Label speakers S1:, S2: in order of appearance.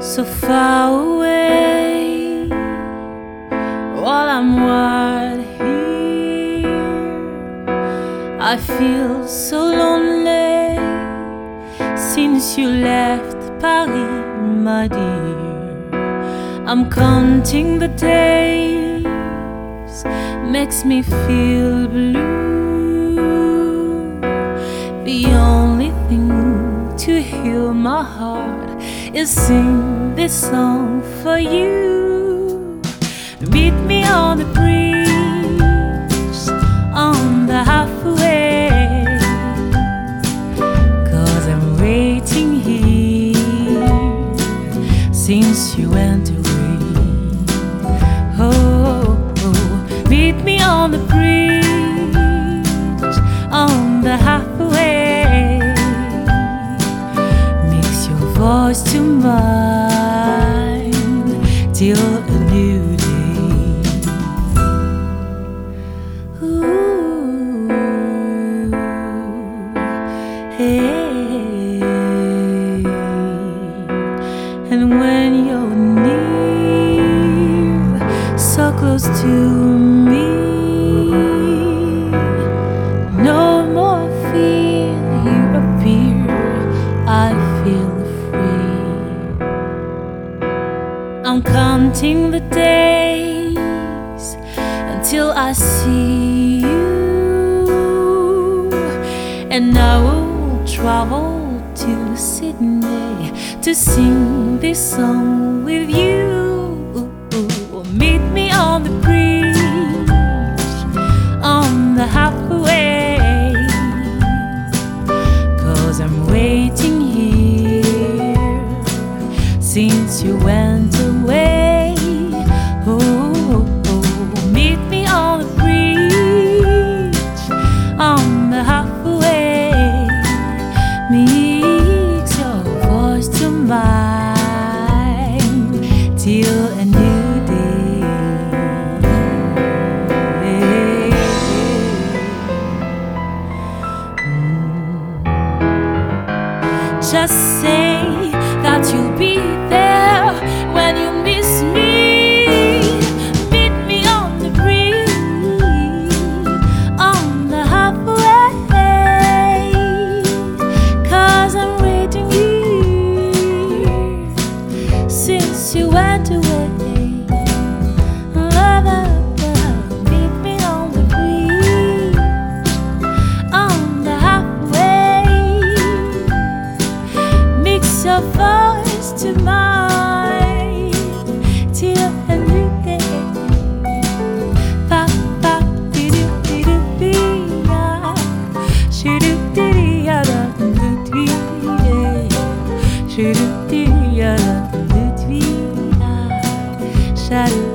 S1: so far away, while I'm right here. I feel so lonely since you left Paris, my dear. I'm counting the days, makes me feel blue. The only thing to heal my heart is sing this song for you. Meet me on the bridge, on the halfway, 'cause I'm waiting here since you went away. Oh, oh, meet me on the bridge, on the halfway. Mix your voice to mine till a new day. Ooh, hey. And when you're near, so close to me, no more fear, you appear, I feel free. I'm counting the days until I see you, and I will travel to Sydney to sing this song with you. Meet me on the bridge, on the halfway, 'cause I'm waiting here since you went away. Oh, oh, meet me on the bridge, on the halfway. Mix your voice to mine till a new day. Just say that you'll be there when you miss me. Meet me on the bridge, on the halfway, 'cause I'm waiting here since you went away. Meet me on the bridge, on the halfway. Mix your voice to mine till a new day. Ba ba dee doo dee doo dee ya, shoo doo dee ya da doo dee ya, shoo doo dee ya da doo dee ya, sha doo.